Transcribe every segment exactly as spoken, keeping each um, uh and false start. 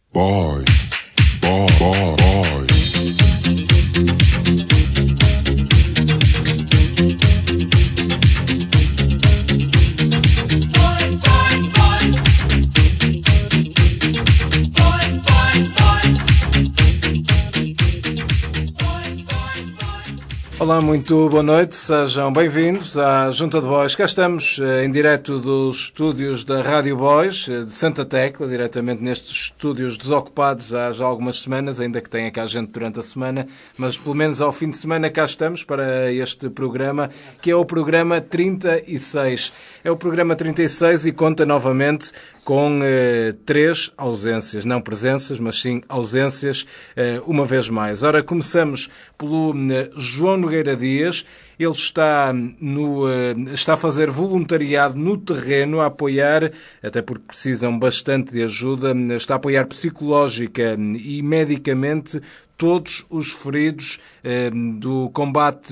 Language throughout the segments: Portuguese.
Boys, boy, boy, boys. Olá, muito boa noite, sejam bem-vindos à Junta de Boys. Cá estamos em direto dos estúdios da Rádio Boys, de Santa Tecla, diretamente nestes estúdios desocupados há já algumas semanas, ainda que tenha cá gente durante a semana, mas pelo menos ao fim de semana cá estamos para este programa, que é o programa trinta e seis. É o programa trinta e seis e conta novamente com eh, três ausências, não presenças, mas sim ausências, eh, uma vez mais. Ora, começamos pelo eh, João Nogueira Dias. Ele está, no, está a fazer voluntariado no terreno, a apoiar, até porque precisam bastante de ajuda, está a apoiar psicológica e medicamente todos os feridos eh, do combate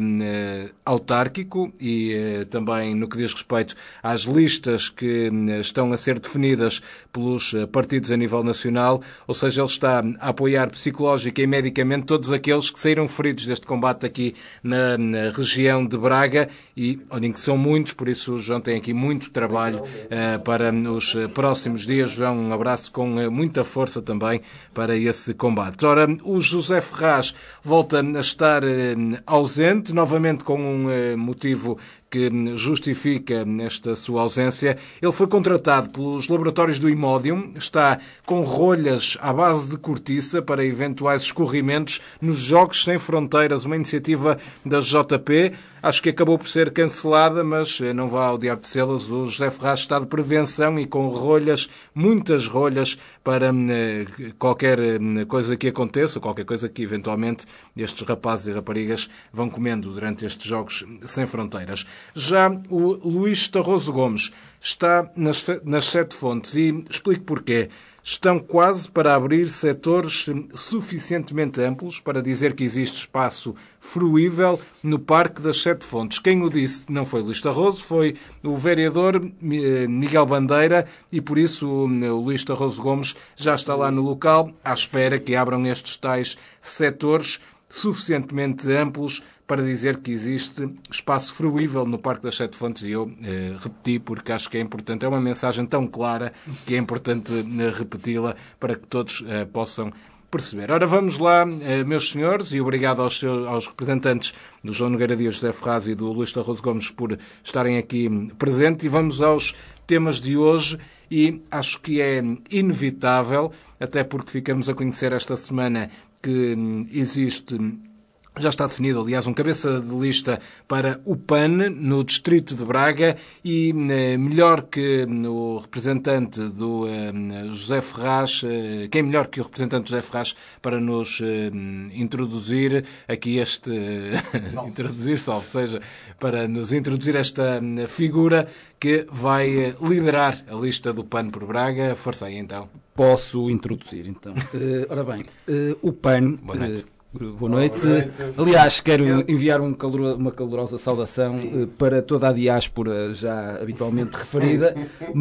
eh, autárquico e eh, também no que diz respeito às listas que eh, estão a ser definidas pelos partidos a nível nacional, ou seja, ele está a apoiar psicológica e medicamente todos aqueles que saíram feridos deste combate aqui na, na região de Braga e, olhem que são muitos, por isso o João tem aqui muito trabalho eh, para os próximos dias. João, um abraço com eh, muita força também para esse combate. Ora, o José Ferraz volta a estar eh, ausente, novamente com um eh, motivo que justifica esta sua ausência. Ele foi contratado pelos laboratórios do Imodium, está com rolhas à base de cortiça para eventuais escorrimentos nos Jogos Sem Fronteiras, uma iniciativa da J P. Acho que acabou por ser cancelada, mas não vá ao diabo de celas. O José Ferraz está de prevenção e com rolhas, muitas rolhas, para qualquer coisa que aconteça, ou qualquer coisa que eventualmente estes rapazes e raparigas vão comendo durante estes Jogos Sem Fronteiras. Já o Luís Tarroso Gomes está nas, nas Sete Fontes e explico porquê. Estão quase para abrir setores suficientemente amplos para dizer que existe espaço fruível no Parque das Sete Fontes. Quem o disse não foi Luís Tarroso, foi o vereador Miguel Bandeira e por isso o Luís Tarroso Gomes já está lá no local à espera que abram estes tais setores suficientemente amplos para dizer que existe espaço fruível no Parque das Sete Fontes. E eu eh, repeti porque acho que é importante. É uma mensagem tão clara que é importante eh, repeti-la para que todos eh, possam perceber. Ora, vamos lá, eh, meus senhores, e obrigado aos, seus, aos representantes do João Nogueira Dias, José Ferraz e do Luís Tarroso Gomes por estarem aqui presentes. E vamos aos temas de hoje. E acho que é inevitável, até porque ficamos a conhecer esta semana que hum, existe... Já está definido, aliás, um cabeça de lista para o P A N no distrito de Braga e melhor que o representante do José Ferraz, quem melhor que o representante do José Ferraz para nos introduzir aqui este... introduzir só, ou seja, para nos introduzir esta figura que vai liderar a lista do P A N por Braga. Força aí, então. Posso introduzir, então. Uh, ora bem, uh, o P A N... Boa noite. Uh, Boa noite. Boa noite. Aliás, quero enviar um calor, uma calorosa saudação uh, para toda a diáspora já habitualmente referida,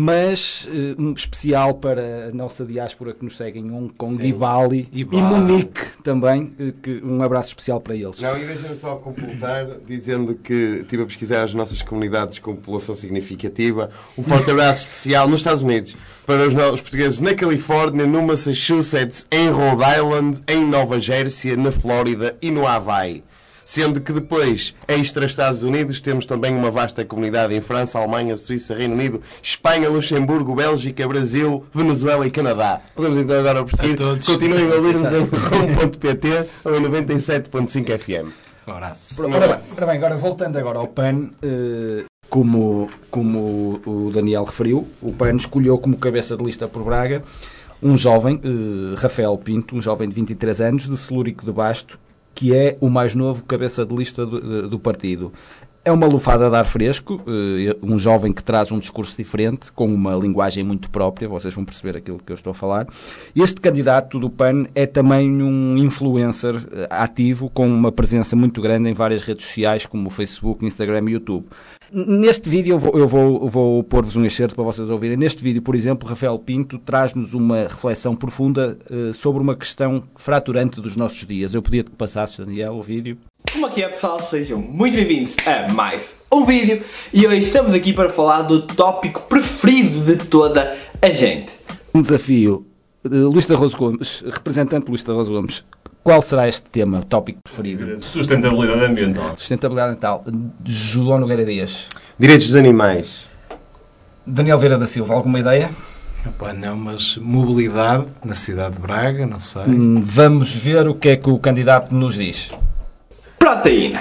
mas uh, um especial para a nossa diáspora que nos segue em Hong Kong, Sim. e Bali, e, e Munique também, uh, que, um abraço especial para eles. Não, e deixa-me só completar dizendo que estive a pesquisar as nossas comunidades com população significativa. Um forte abraço especial nos Estados Unidos para os, os portugueses na Califórnia, no Massachusetts, em Rhode Island, em Nova Jersey, na Flórida e no Havaí. Sendo que depois, extra Estados Unidos, temos também uma vasta comunidade em França, Alemanha, Suíça, Reino Unido, Espanha, Luxemburgo, Bélgica, Brasil, Venezuela e Canadá. Podemos então agora prosseguir. Continuem a ouvir-nos em com ponto pt ou em noventa e sete ponto cinco F M. Um abraço. Um abraço. Ora bem, agora voltando agora ao P A N, uh, como, como o Daniel referiu, o P A N escolheu como cabeça de lista por Braga um jovem, uh, Rafael Pinto, um jovem de vinte e três anos, de Celúrico de Basto, que é o mais novo cabeça de lista do, do partido. É uma lufada de ar fresco, um jovem que traz um discurso diferente, com uma linguagem muito própria, vocês vão perceber aquilo que eu estou a falar. Este candidato do P A N é também um influencer ativo, com uma presença muito grande em várias redes sociais, como o Facebook, Instagram e YouTube. Neste vídeo eu vou, eu vou, vou pôr-vos um excerto para vocês ouvirem. Neste vídeo, por exemplo, Rafael Pinto traz-nos uma reflexão profunda uh, sobre uma questão fraturante dos nossos dias. Eu pedia-te que passasses, Daniel, o vídeo. Como aqui é, pessoal? Sejam muito bem-vindos a mais um vídeo e hoje estamos aqui para falar do tópico preferido de toda a gente. Um desafio. Uh, Luís de Arroz Gomes, representante Luís de Arroz Gomes, qual será este tema, o tópico preferido? Sustentabilidade ambiental. Sustentabilidade ambiental. João Nogueira Dias. Direitos dos animais. Daniel Vieira da Silva, alguma ideia? Epá, não, mas mobilidade na cidade de Braga, não sei. Hum, Vamos ver o que é que o candidato nos diz. Proteína.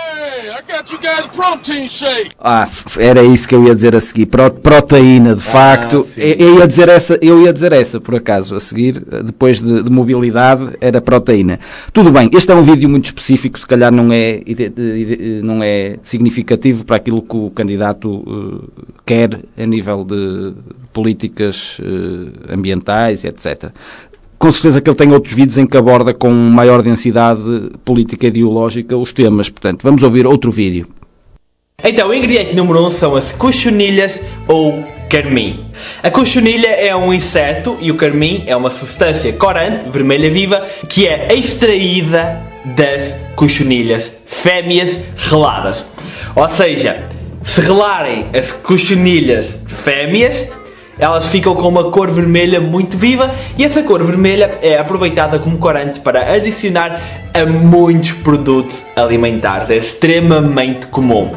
Ah, era isso que eu ia dizer a seguir. Pro, proteína, de facto. sim. eu, eu ia dizer essa, eu ia dizer essa, por acaso, a seguir, depois de, de mobilidade, era proteína. Tudo bem, este é um vídeo muito específico, se calhar não é, não é significativo para aquilo que o candidato uh, quer a nível de políticas uh, ambientais, etcétera. Com certeza que ele tem outros vídeos em que aborda com maior densidade política e ideológica os temas. Portanto, vamos ouvir outro vídeo. Então, o ingrediente número um são as cochonilhas ou carmim. A cochonilha é um inseto e o carmim é uma substância corante, vermelha viva, que é extraída das cochonilhas fêmeas reladas. Ou seja, se relarem as cochonilhas fêmeas, elas ficam com uma cor vermelha muito viva e essa cor vermelha é aproveitada como corante para adicionar a muitos produtos alimentares. É extremamente comum.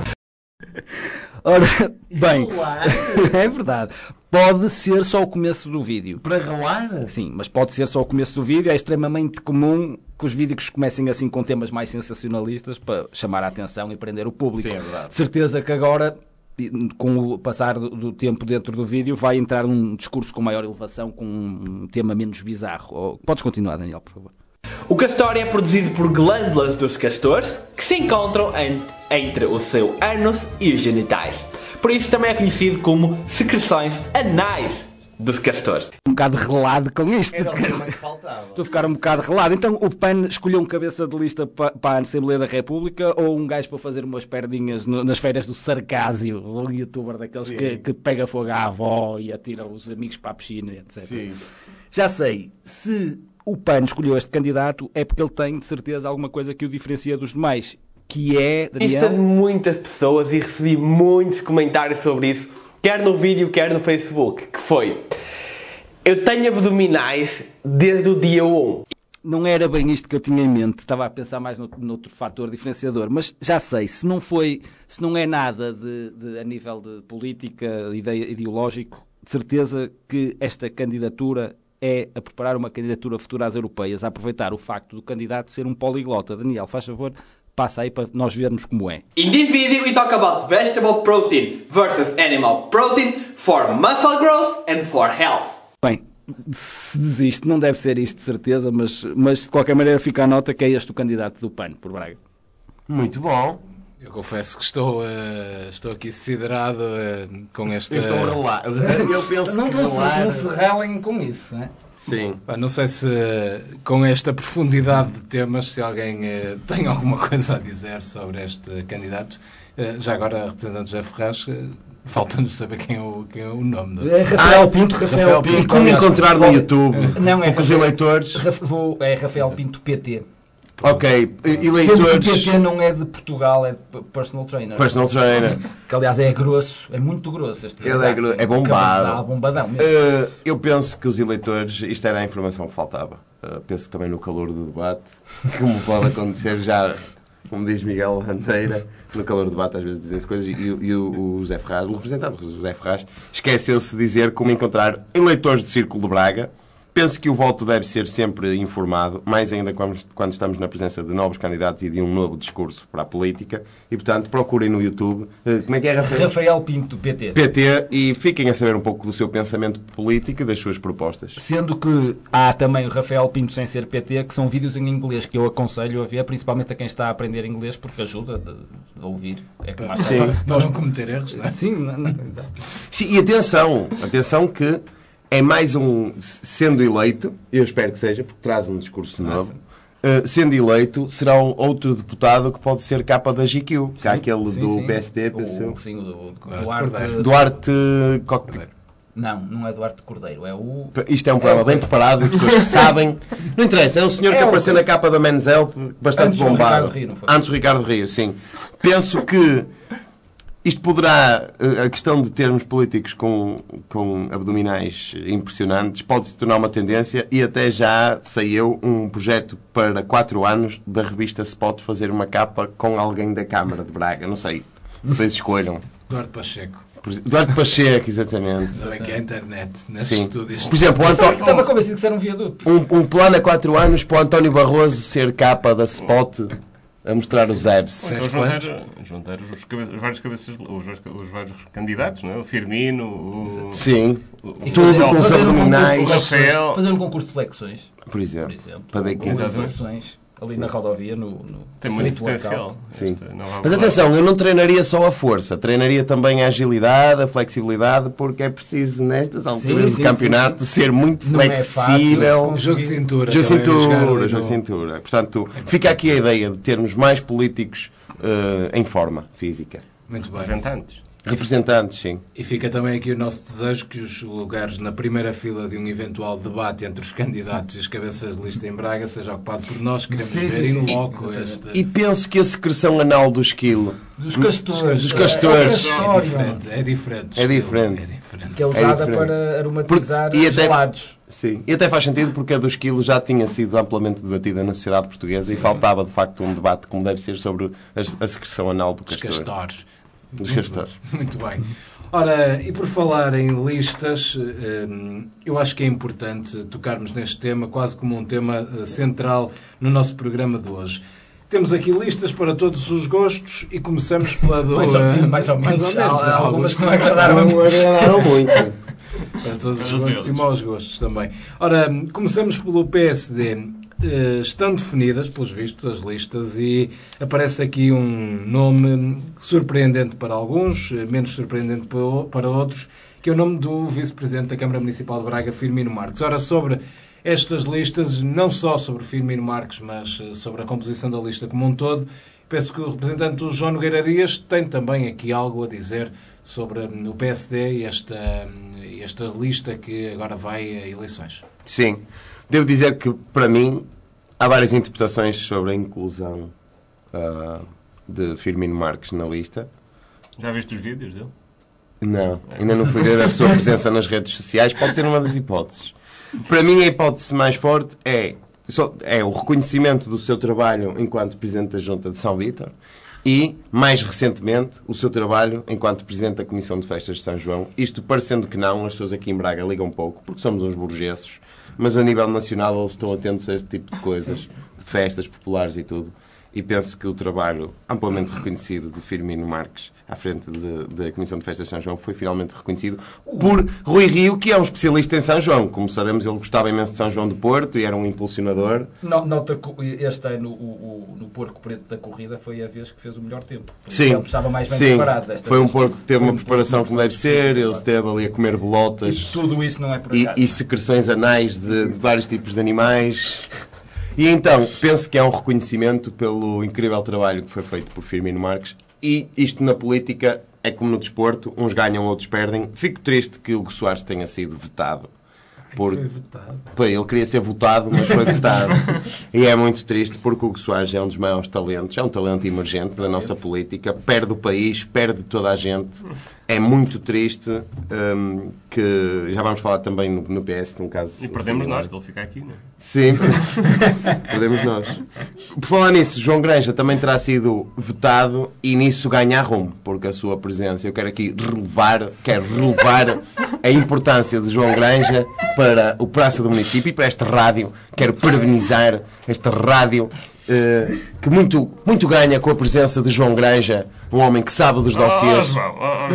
Ora, bem, é verdade. Pode ser só o começo do vídeo. Para ralar? Sim, mas pode ser só o começo do vídeo. É extremamente comum que os vídeos comecem assim com temas mais sensacionalistas para chamar a atenção e prender o público. Sim, é verdade. De certeza que agora, com o passar do, do tempo dentro do vídeo, vai entrar um discurso com maior elevação, com um tema menos bizarro. Ou, podes continuar, Daniel, por favor. O castor é produzido por glândulas dos castores que se encontram en entre o seu ânus e os genitais. Por isso também é conhecido como secreções anais dos castores. Um bocado relado com isto. Era o tema que faltava. Estou a ficar um bocado relado. Então o P A N escolheu um cabeça de lista para, para a Assembleia da República ou um gajo para fazer umas perdinhas no, nas férias do Sarcásio, um youtuber daqueles que, que pega fogo à avó e atira os amigos para a piscina, etcétera. Sim. Já sei, se o P A N escolheu este candidato é porque ele tem de certeza alguma coisa que o diferencia dos demais, que é, Isto Daniel... de muitas pessoas e recebi muitos comentários sobre isso, quer no vídeo, quer no Facebook, que foi: eu tenho abdominais desde o dia um. Não era bem isto que eu tinha em mente, estava a pensar mais no, noutro fator diferenciador, mas já sei, se não foi, se não é nada de, de, a nível de política, ideia, ideológico, de certeza que esta candidatura é a preparar uma candidatura futura às europeias, a aproveitar o facto do candidato ser um poliglota. Daniel, faz favor, passa aí para nós vermos como é. In this video we talk about vegetable protein versus animal protein for muscle growth and for health. Bem, se desiste, não deve ser isto de certeza, mas, mas de qualquer maneira fica a nota que é este o candidato do P A N por Braga. Muito bom. Eu confesso que estou, uh, estou aqui siderado uh, com este... Eu estou a ralar. Eu penso Não, que não, se, ralar... não se relem com isso, não é? Sim. Pá, não sei se com esta profundidade de temas, se alguém uh, tem alguma coisa a dizer sobre este candidato. Uh, já agora, representante José Ferraz, uh, falta-nos saber quem é o, quem é o nome do... É Rafael Pinto, Rafael, Rafael Pinto. E como encontrar no YouTube Não, é os Rafael- eleitores? Raf- vou- É Rafael Pinto P T. Ok, Sendo que o eleitores... P T não é de Portugal, é de p- personal trainer. Personal trainer. Que aliás é grosso, é muito grosso este Ele é candidato, gro- tem é um bombado. cabedal bombadão mesmo. Uh, eu penso que os eleitores, isto era a informação que faltava. Uh, penso que também no calor do debate, como pode acontecer já, como diz Miguel Bandeira, no calor do debate às vezes dizem-se coisas e, e o, o José Ferraz, o representante do José Ferraz, esqueceu-se de dizer como encontrar eleitores do Círculo de Braga. penso que o voto deve ser sempre informado, mais ainda quando, quando estamos na presença de novos candidatos e de um novo discurso para a política. E, portanto, procurem no YouTube. Uh, como é que é, Rafael? Rafael Pinto, P T. P T, e fiquem a saber um pouco do seu pensamento político e das suas propostas. Sendo que há também o Rafael Pinto sem ser P T, que são vídeos em inglês que eu aconselho a ver, principalmente a quem está a aprender inglês, porque ajuda a ouvir. É que mais Sim, para não cometer erros, não é? Sim, não, não, exato. Sim, e atenção, atenção que é mais um, sendo eleito, eu espero que seja, porque traz um discurso novo, uh, sendo eleito, será um outro deputado que pode ser capa da G Q, que é aquele sim, do sim. P S D, pensou. O, sim, o do, do Duarte, Duarte... Duarte Cordeiro. Não, não é Duarte Cordeiro, é o... Isto é um programa é o... bem preparado, de pessoas que sabem. Não interessa, é um senhor É que o... apareceu na capa da Men's Health, bastante Antes bombado. Do Ricardo Rio, não foi? Antes do Ricardo Rio, sim. Penso que isto poderá, a questão de termos políticos com, com abdominais impressionantes, pode se tornar uma tendência e até já saiu um projeto para quatro anos da revista Spot fazer uma capa com alguém da Câmara de Braga. Não sei, depois escolham. Duarte Pacheco. Duarte Pacheco, exatamente. Ainda bem que é a internet, nesses Sim. estúdios. Por exemplo, o Eu António, estava convencido que isso era um viaduto. um, um plano a quatro anos para o António Barroso ser capa da Spot a mostrar os abs. Dez Então, quantos? juntar, juntar os, cabe- os vários cabeças, os, vários- os vários candidatos, não é? O Firmino, o, Sim, o, E tudo fazer- com os fazer um abdominais. concurso de flexões, Rafael. Fazer um concurso de flexões, por exemplo. por exemplo. Para ver quem Com as Exatamente. flexões ali na rodovia, no, no tem muito street potencial. workout. Sim. esta nova Mas abordagem. atenção, eu não treinaria só a força, treinaria também a agilidade, a flexibilidade, porque é preciso, nestas alturas sim, de campeonato, sim, ser muito Não é flexível. fácil. Jogo de cintura. Jogo de também, jogar cintura, ali jogo de no- cintura. Portanto, fica aqui a ideia de termos mais políticos eh, em forma física. Muito bem. Representantes. Representantes, sim. E fica também aqui o nosso desejo que os lugares na primeira fila de um eventual debate entre os candidatos e os cabeças de lista em Braga seja ocupado por nós. Queremos Sim, ver sim, in sim. loco este... E penso que a secreção anal do esquilo Dos castores. Dos castores. É, É castório, diferente, é diferente. É diferente. É diferente. que é usada diferente. para aromatizar Porque- e até- gelados. Sim, e até faz sentido porque a do esquilo já tinha sido amplamente debatida na sociedade portuguesa e faltava de facto um debate como deve ser sobre a, a secreção anal do Os castor. castores. Dos castores. Muito bem. Ora, e por falar em listas, hum, eu acho que é importante tocarmos neste tema quase como um tema eh, central no nosso programa de hoje. Temos aqui listas para todos os gostos e começamos pela do... Mais ou- eh, mais ou menos. Há- há algumas que não alguns agradaram a Não agradaram muito. para todos os Todos gostos e eles. maus gostos também. Ora, começamos pelo P S D. Eh, estão definidas, pelos vistos, as listas e aparece aqui um nome surpreendente para alguns, eh, menos surpreendente para o- para outros, que é o nome do Vice-Presidente da Câmara Municipal de Braga, Firmino Marques. Ora, sobre estas listas, não só sobre Firmino Marques, mas eh, sobre a composição da lista como um todo, penso que o representante do João Nogueira Dias tem também aqui algo a dizer sobre hum, o P S D e esta, hum, esta lista que agora vai a eleições. Sim. Devo dizer que, para mim, há várias interpretações sobre a inclusão ah, de Firmino Marques na lista. Já viste os vídeos dele? Não, ainda não fui ver a sua presença nas redes sociais. Pode ser uma das hipóteses. Para mim, a hipótese mais forte é, só- é o reconhecimento do seu trabalho enquanto Presidente da Junta de São Vítor e, mais recentemente, o seu trabalho enquanto Presidente da Comissão de Festas de São João. Isto, parecendo que não, as pessoas aqui em Braga ligam pouco, porque somos uns burgueses, mas a nível nacional eles estão atentos a este tipo de coisas, de festas populares e tudo. E penso que o trabalho amplamente reconhecido de Firmino Marques à frente de- da Comissão de Festas de São João foi finalmente reconhecido por Rui Rio, que é um especialista em São João. Como sabemos, ele gostava imenso de São João de Porto e era um impulsionador. No- Nota que este ano o, o- no Porco Preto da corrida foi a vez que fez o melhor tempo. Sim, Ele estava mais bem sim. preparado. Desta Foi um vez. porco que teve Foi uma um preparação porco como deve ser, ele esteve ali a comer E bolotas tudo isso não é por e, acaso. e secreções anais de, de vários tipos de animais. E então, penso que é um reconhecimento pelo incrível trabalho que foi feito por Firmino Marques. E isto na política é como no desporto, uns ganham, outros perdem. Fico triste que o Hugo Soares tenha sido vetado. Por... Foi votado. Pô, ele queria ser votado, mas foi vetado. E é muito triste porque o Hugo Soares é um dos maiores talentos, é um talento emergente da nossa política, perde o país, perde toda a gente. é muito triste um, que já vamos falar também no, no P S, num caso. E perdemos similar. nós, que ele fica aqui, não é? Sim, perdemos nós. Por falar nisso, João Granja também terá sido vetado e nisso ganha rumo, porque a sua presença, eu quero aqui relevar, quero relevar a importância de João Granja para o Praça do Município e para esta rádio. Quero parabenizar esta rádio eh, que muito, muito ganha com a presença de João Granja, um homem que sabe dos Oh, dossiês. João, oh,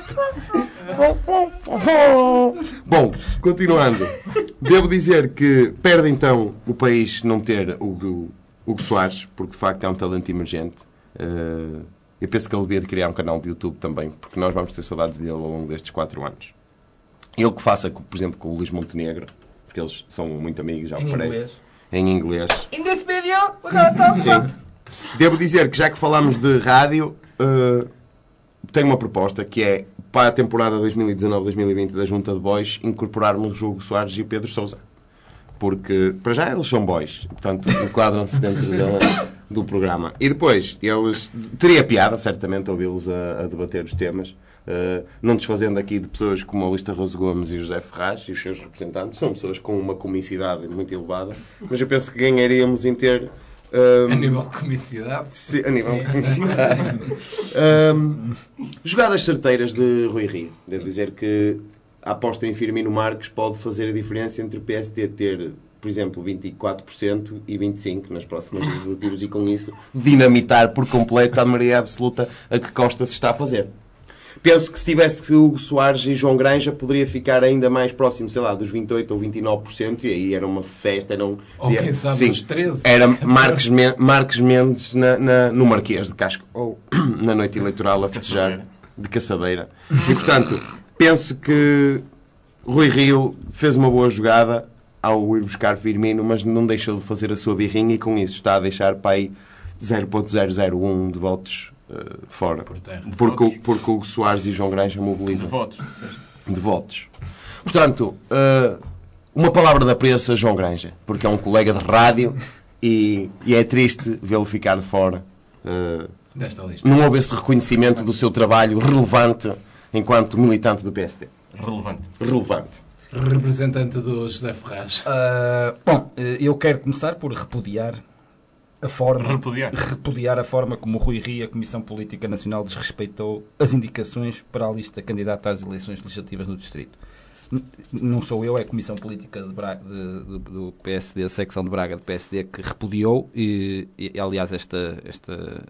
oh, João. Bom, continuando. Devo dizer que perde então o país não ter o Hugo, Hugo Soares, porque de facto é um talento emergente. Uh, eu penso que ele devia de criar um canal de YouTube também, porque nós vamos ter saudades dele ao longo destes quatro anos. Ele que faça, por exemplo, com o Luís Montenegro, porque eles são muito amigos, já me Em parece. inglês. Em inglês. In this video, we're gonna talk Sim. Devo dizer que já que falamos de rádio, uh, tenho uma proposta que é para a temporada dois mil e dezanove dois mil e vinte da Junta de Boys incorporarmos o Hugo Soares e o Pedro Sousa. Porque, para já, eles são boys. Portanto, enquadram-se dentro dela, do programa. E depois, eles... Teria piada, certamente, ouvi-los a, a debater os temas. Uh, não desfazendo aqui de pessoas como a Lista Rose Gomes e José Ferraz e os seus representantes. São pessoas com uma comicidade muito elevada. Mas eu penso que ganharíamos em ter... Um, a nível de comicidade? Sim, a nível de comicidade. um, jogadas certeiras de Rui Rio. Devo dizer que a aposta em Firmino Marques pode fazer a diferença entre o P S D ter, por exemplo, vinte e quatro por cento e vinte e cinco por cento nas próximas legislativas e com isso dinamitar por completo a maioria absoluta a que Costa se está a fazer. Penso que se tivesse Hugo Soares e João Granja poderia ficar ainda mais próximo, sei lá, dos vinte e oito ou vinte e nove por cento e aí era uma festa, era um... Ou quem sabe sim, dos treze. Era Marques, Men Marques Mendes na, na, no Marquês de Casco, na noite eleitoral a festejar de caçadeira. E portanto, penso que Rui Rio fez uma boa jogada ao ir buscar Firmino, mas não deixou de fazer a sua birrinha e com isso está a deixar para aí zero vírgula zero zero um de votos Uh, fora. Por terra. De porque, votos. porque o Soares e João Granja mobilizam. De votos, disseste. De votos. Portanto, uh, uma palavra de apreço a João Granja, porque é um colega de rádio e, e é triste vê-lo ficar de fora. Uh, Desta lista. Não houve esse reconhecimento do seu trabalho relevante enquanto militante do P S D. Relevante. Relevante. Representante do José Ferraz. Uh, bom, eu quero começar por repudiar a forma, repudiar. repudiar a forma como o Rui Rio e a Comissão Política Nacional desrespeitou as indicações para a lista candidata às eleições legislativas no Distrito. Não sou eu, é a Comissão Política de Braga, de, de, do P S D, a secção de Braga do P S D, que repudiou e, e aliás, esta, esta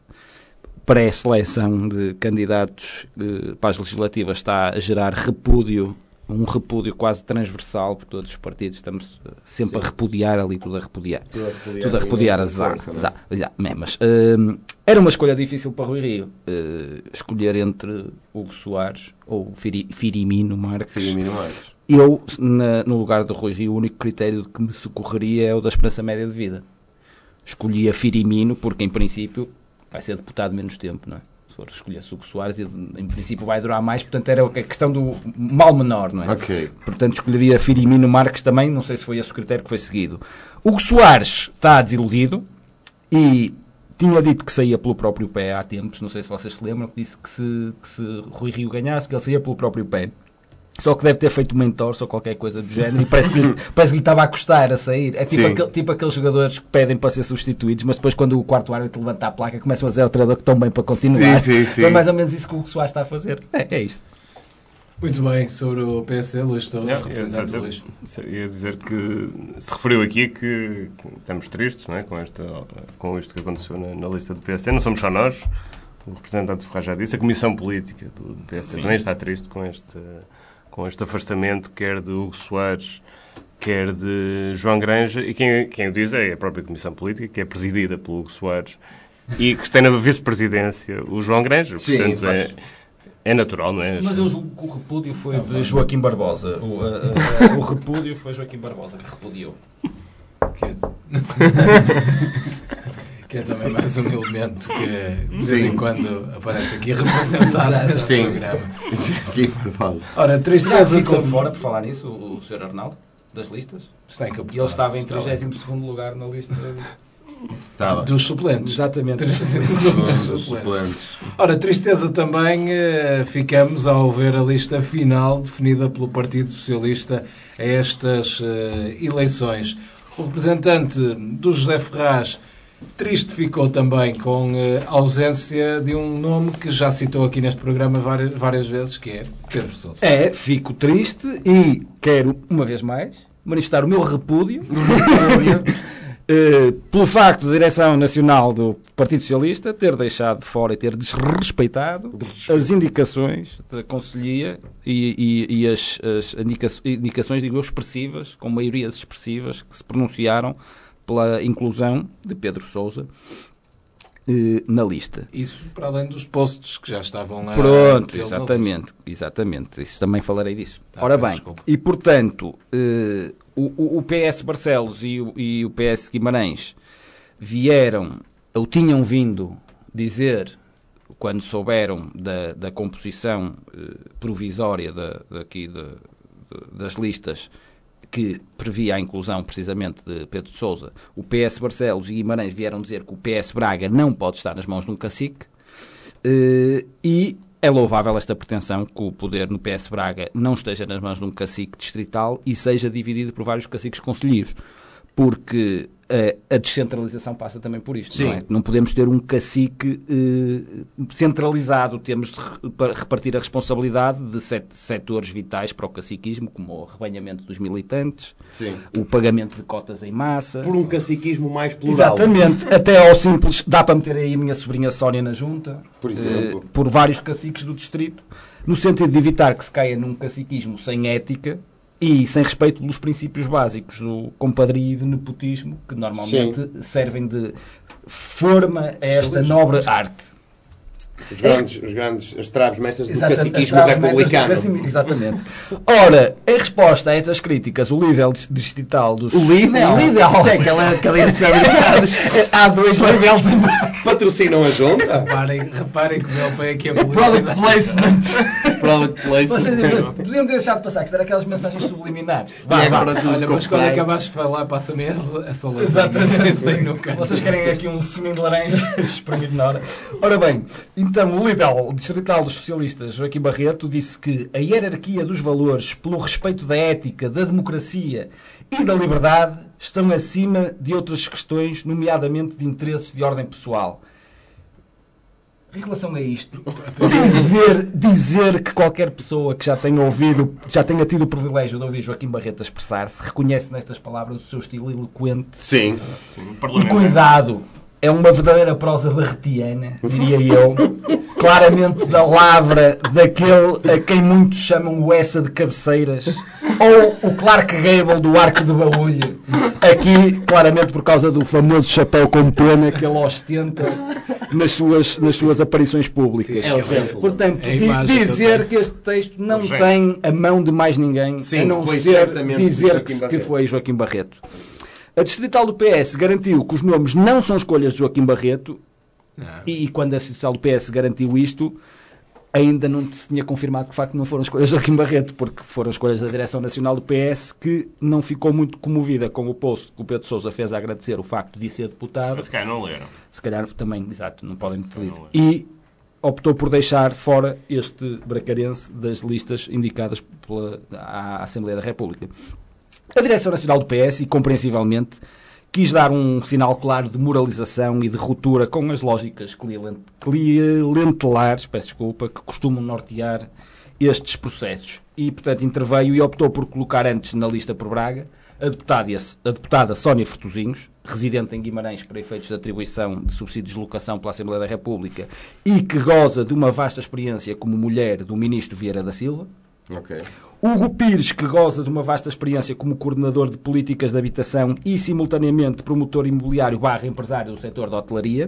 pré-seleção de candidatos eh, para as legislativas está a gerar repúdio, um repúdio quase transversal por todos os partidos. Estamos sempre Sim. a repudiar ali, tudo a repudiar. Tudo a repudiar, tudo a repudiar as armas. Mas uh, era uma escolha difícil para Rui Rio. Uh, escolher entre Hugo Soares ou Firi, Firmino Marques. Firmino Marques. Eu, na, no lugar do Rui Rio, o único critério que me socorreria é o da esperança média de vida. Escolhi a Firmino porque, em princípio, vai ser deputado menos tempo, não é? Se for escolher Hugo Soares, em princípio vai durar mais, portanto era a questão do mal menor, não é? Ok. Portanto escolheria Firmino Marques também, não sei se foi esse o critério que foi seguido. Hugo Soares está desiludido e tinha dito que saía pelo próprio pé há tempos, não sei se vocês se lembram, que disse que se, que se Rui Rio ganhasse, que ele saía pelo próprio pé. Só que deve ter feito uma entorse ou qualquer coisa do género e parece que lhe, parece que lhe estava a custar a sair. É tipo, aquele, tipo aqueles jogadores que pedem para ser substituídos, mas depois quando o quarto árbitro levanta a placa começam a dizer ao treinador que estão bem para continuar. Sim, sim, sim. Então é mais ou menos isso que o Hugo Soares está a fazer. É, é isto. Muito bem, sobre o P S D, Luís, estou Não, representante do Luís. Ia dizer que se referiu aqui que, que estamos tristes, não é? com, esta, com isto que aconteceu na, na lista do P S D. Não somos só nós, o representante Ferraz já disse, a Comissão Política do P S D Sim. também está triste com este... com este afastamento, quer de Hugo Soares, quer de João Granja, e quem, quem o diz é a própria Comissão Política, que é presidida pelo Hugo Soares, e que tem na vice-presidência o João Granja. Sim, portanto, é, é natural, não é? Mas eu julgo que o repúdio foi de Joaquim Barbosa. O, a, a, o repúdio foi Joaquim Barbosa que repudiou. Que é, que é também mais um elemento que de vez Sim. em quando aparece aqui representado neste Sim. programa. Aqui, por favor. Ora, Já tristeza ficou também. fora, por falar nisso, o, o senhor Arnaldo, das listas. Está E ele estava em trigésimo segundo lugar na lista. Estava. Dos suplentes. Exatamente. Dos suplentes. Ora, tristeza também eh, ficamos ao ver a lista final definida pelo Partido Socialista a estas eh, eleições. O representante do José Ferraz triste ficou também com eh, a ausência de um nome que já citou aqui neste programa várias, várias vezes, que é Pedro Sousa. É, fico triste e quero, uma vez mais, manifestar o meu repúdio eh, pelo facto da Direção Nacional do Partido Socialista ter deixado de fora e ter desrespeitado as indicações da Conselhia e, e, e as, as indica indicações, digo eu, expressivas, com maiorias expressivas, que se pronunciaram pela inclusão de Pedro Sousa eh, na lista. Isso para além dos posts que já estavam lá. Pronto, exatamente, exatamente. Isso também falarei disso. Ah, Ora peço bem, desculpa. e portanto, eh, o, o P S Barcelos e o, e o P S Guimarães vieram, ou tinham vindo dizer, quando souberam da, da composição eh, provisória da, daqui de, de, das listas, que previa a inclusão precisamente de Pedro de Sousa, o P S Barcelos e Guimarães vieram dizer que o P S Braga não pode estar nas mãos de um cacique, eh, e é louvável esta pretensão que o poder no P S Braga não esteja nas mãos de um cacique distrital e seja dividido por vários caciques concelhios, porque eh, a descentralização passa também por isto. Não é? Não podemos ter um cacique eh, centralizado, temos de re repartir a responsabilidade de set setores vitais para o caciquismo, como o arrebanhamento dos militantes, Sim. o pagamento de cotas em massa. Por um caciquismo mais plural. Exatamente, até ao simples, dá para meter aí a minha sobrinha Sónia na junta, Por exemplo. eh, por vários caciques do distrito, no sentido de evitar que se caia num caciquismo sem ética e sem respeito pelos princípios básicos do compadrio e de nepotismo, que normalmente Sim. servem de forma a esta Sim. nobre arte. Os grandes, os grandes as traves mestras do Exatamente, caciquismo as traves republicano. mestras do- Exatamente. Ora, em resposta a estas críticas, o líder distrital dos... O líder? O líder! Isso é aquela cadeia de supermercados. Há dois níveis em Patrocinam a junta. Reparem, reparem como ele põe aqui a Product publicidade. placement. Product Vocês placement. podiam ter deixado de passar, que isto era aquelas mensagens subliminares. E é para tudo Olha, mas quando comprar. acabaste de falar, passa-me essa essa lasanha. Exatamente. Sem no canto. Vocês querem aqui um seminho de laranja espremido na hora. Ora bem, então o líder distrital dos socialistas, Joaquim Barreto, disse que a hierarquia dos valores pelo respeito da ética, da democracia e da liberdade estão acima de outras questões, nomeadamente de interesses de ordem pessoal. Em relação a isto, dizer, dizer que qualquer pessoa que já tenha ouvido, já tenha tido o privilégio de ouvir Joaquim Barreto expressar-se, reconhece nestas palavras o seu estilo eloquente Sim. e cuidado. É uma verdadeira prosa barretiana, diria eu, claramente da lavra daquele a quem muitos chamam o Essa de Cabeceiras, ou o Clark Gable do Arco de Baúlho, aqui claramente por causa do famoso chapéu com pena que ele ostenta nas suas, nas suas aparições públicas. É o exemplo. Portanto, É a imagem que dizer eu que este texto não O tem a mão de mais ninguém, Sim, a não foi ser certamente dizer Joaquim que, que Barreto. foi Joaquim Barreto. A distrital do P S garantiu que os nomes não são escolhas de Joaquim Barreto e, e quando a distrital do P S garantiu isto, ainda não se tinha confirmado que de facto não foram escolhas de Joaquim Barreto, porque foram escolhas da Direção Nacional do P S, que não ficou muito comovida com o post que o Pedro Sousa fez a agradecer o facto de ser deputado. Mas se calhar não leram. Se calhar também, exato, não podem ter lido. não é. E optou por deixar fora este bracarense das listas indicadas pela à Assembleia da República. A Direção Nacional do P S, e compreensivelmente, quis dar um sinal claro de moralização e de ruptura com as lógicas client- clientelares, peço desculpa, que costumam nortear estes processos. E, portanto, interveio e optou por colocar antes na lista por Braga a deputada, a deputada Sónia Fertuzinhos, residente em Guimarães para efeitos de atribuição de subsídios de locação pela Assembleia da República e que goza de uma vasta experiência como mulher do ministro Vieira da Silva. Ok. Hugo Pires, que goza de uma vasta experiência como coordenador de políticas de habitação e, simultaneamente, promotor imobiliário barra empresário do setor da hotelaria.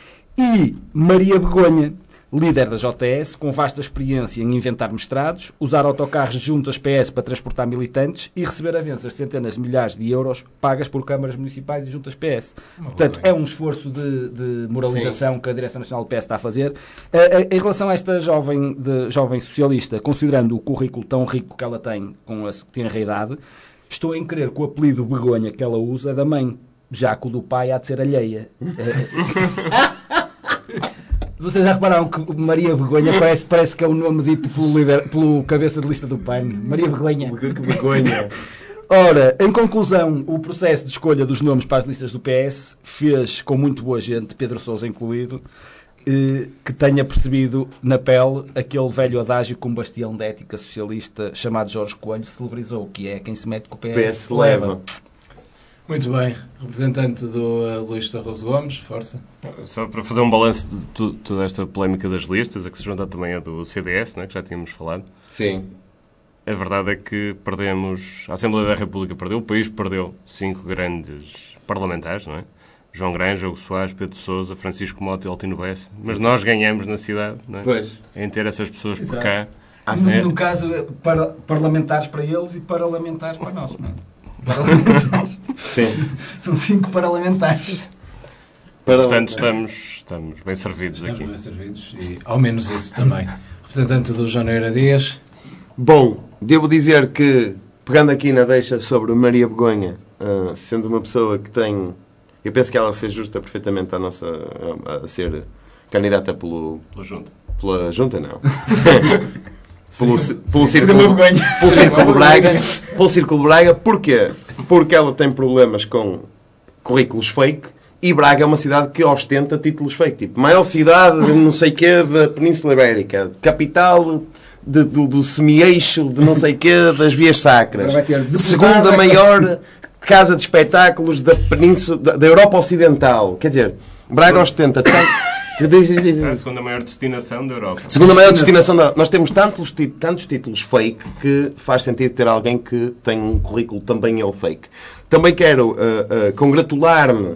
E Maria Begonha, líder da J S, com vasta experiência em inventar mestrados, usar autocarros junto às P S para transportar militantes e receber avanças de centenas de milhares de euros pagas por câmaras municipais e junto às P S. Portanto, é um esforço de, de moralização Sim. que a Direção Nacional do P S está a fazer. Uh, em relação a esta jovem, de, jovem socialista, considerando o currículo tão rico que ela tem, com a tenra idade, estou em crer que o apelido Begonha que ela usa é da mãe já que o do pai há de ser alheia. Vocês já repararam que Maria Vergonha parece, parece que é o nome dito pelo, líder, pelo cabeça de lista do P A N? Maria Vergonha. Que vergonha. Ora, em conclusão, o processo de escolha dos nomes para as listas do P S fez, com muito boa gente, Pedro Sousa incluído, eh, que tenha percebido na pele aquele velho adágio que um bastião da ética socialista chamado Jorge Coelho celebrizou, que é quem se mete com o P S, P S leva. Muito bem. Representante do uh, Luís Tarroso Gomes, força. Só para fazer um balanço de tu- toda esta polémica das listas, a que se junta também a do C D S, né, que já tínhamos falado. Sim. A verdade é que perdemos, a Assembleia da República perdeu, o país perdeu cinco grandes parlamentares, não é? João Granja, Hugo Soares, Pedro Sousa, Francisco Mota e Altino Bessa. Mas nós ganhamos na cidade, não é? Pois. Em ter essas pessoas por Exato. cá. Ah, No, sim. no caso, para, parlamentares para eles e parlamentares para nós. Não é? Parlamentares. Sim. São cinco parlamentares. Para... Portanto, estamos, estamos bem servidos Estamos aqui. bem servidos e ao menos isso também. Representante do João Nogueira Dias. Bom, devo dizer que, pegando aqui na deixa sobre Maria Vergonha, uh, sendo uma pessoa que tem... Eu penso que ela se ajusta perfeitamente à nossa... a, a ser candidata pelo, Pela junta. pela junta, não. pelo, ci- pelo, Uma círculo, vergonha. pelo Círculo de Braga. Pelo Círculo de Braga. Porquê? Porque ela tem problemas com currículos fake e Braga é uma cidade que ostenta títulos fake. Tipo, maior cidade de não sei quê da Península Ibérica. Capital de- do, do semi-eixo de não sei quê das vias sacras. Agora vai ter deputada- Segunda maior casa de espetáculos da Península da, da Europa Ocidental. Quer dizer, Braga ostenta... Se diz- diz- diz- É a segunda maior destinação da Europa. Segunda maior destinação da... Nós temos tantos, ti- tantos títulos fake que faz sentido ter alguém que tem um currículo também ele fake. Também quero uh, uh, congratular-me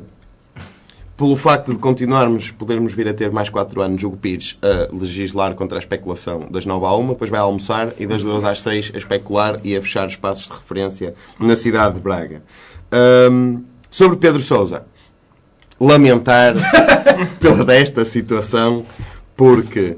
pelo facto de continuarmos, podermos vir a ter mais quatro anos Hugo Pires a legislar contra a especulação das nove à uma, depois vai almoçar e das duas às seis a especular e a fechar espaços de referência na cidade de Braga. Um, sobre Pedro Sousa, lamentar toda esta situação porque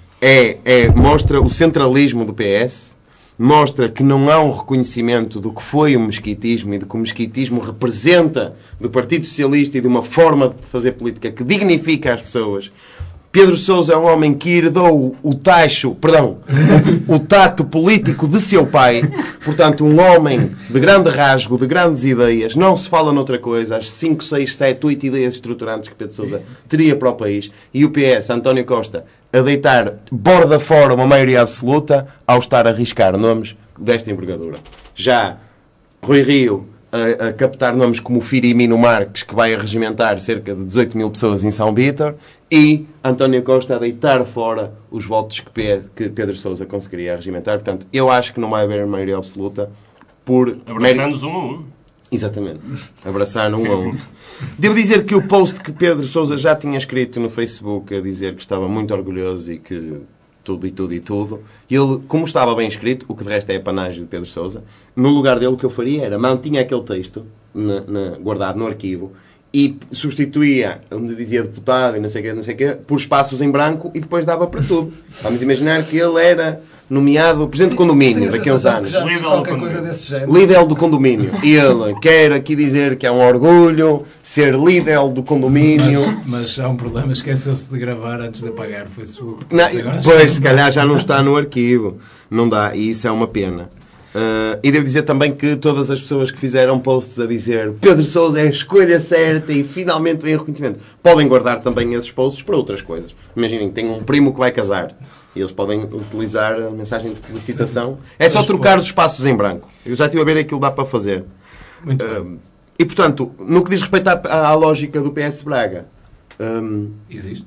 é, é, mostra o centralismo do P S, mostra que não há um reconhecimento do que foi o mesquitismo e do que o mesquitismo representa do Partido Socialista e de uma forma de fazer política que dignifica as pessoas. Pedro Sousa é um homem que herdou o tacho, perdão, o tato político de seu pai. Portanto, um homem de grande rasgo, de grandes ideias. Não se fala noutra coisa. As cinco, seis, sete, oito ideias estruturantes que Pedro Sousa teria para o país. E o P S, António Costa, a deitar borda fora uma maioria absoluta ao estar a arriscar nomes desta envergadura. Já Rui Rio a, a captar nomes como o Firimino Marques, que vai a regimentar cerca de dezoito mil pessoas em São Vítor, e António Costa a deitar fora os votos que, P S, que Pedro Sousa conseguiria regimentar. Portanto, eu acho que não vai haver maioria absoluta por... Abraçando-nos um a um. Exatamente. Abraçar um a um. Devo dizer que o post que Pedro Sousa já tinha escrito no Facebook a dizer que estava muito orgulhoso e que tudo e tudo e tudo, ele, como estava bem escrito, o que de resto é apanágio de Pedro Sousa, no lugar dele o que eu faria era mantinha aquele texto na, na, guardado no arquivo e substituía onde dizia deputado e não sei o quê, não sei o quê, por espaços em branco e depois dava para tudo. Vamos imaginar que ele era nomeado presidente do condomínio daqui a uns anos. Já vi Líder qualquer do coisa condomínio. desse género. Líder do condomínio. E ele quer aqui dizer que é um orgulho ser líder do condomínio. Mas, mas há um problema, esqueceu-se de gravar antes de apagar o Facebook. Não, Isso agora depois, já- se calhar, já não está no arquivo. Não dá. E isso é uma pena. Uh, e devo dizer também que todas as pessoas que fizeram posts a dizer Pedro Sousa é a escolha certa e finalmente vem o reconhecimento, podem guardar também esses posts para outras coisas. Imaginem, tem um primo que vai casar e eles podem utilizar a mensagem de felicitação. É só trocar os espaços em branco. Eu já estive a ver aquilo que dá para fazer. Muito bem. Um, e portanto, no que diz respeito à, à lógica do P S Braga, um, Existe.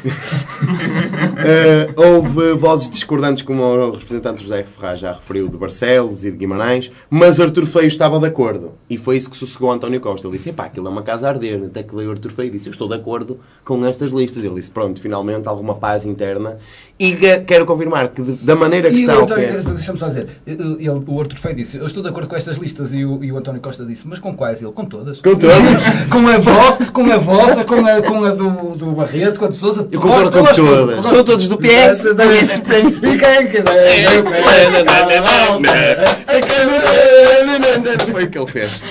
Uh, houve vozes discordantes, como o representante José Ferraz já referiu, de Barcelos e de Guimarães, mas Artur Feio estava de acordo. E foi isso que sossegou António Costa. Ele disse, epá, aquilo é uma casa a arder. Até que veio Artur Feio e disse, eu estou de acordo com estas listas. Ele disse, pronto, finalmente alguma paz interna. E quero confirmar que de- da maneira que E está o o P António, S... deixa-me só dizer, ele, o Artur Feio disse, eu estou de acordo com estas listas, e o, e o António Costa disse, mas com quais? Ele, com todas. Com todas. com a vossa, com a vossa, com a, com a do, do Barreto, com a de Sousa. Eu concordo com todas. São todos do P S. Dá isso para mim. E quem quiser. Foi o que ele fez.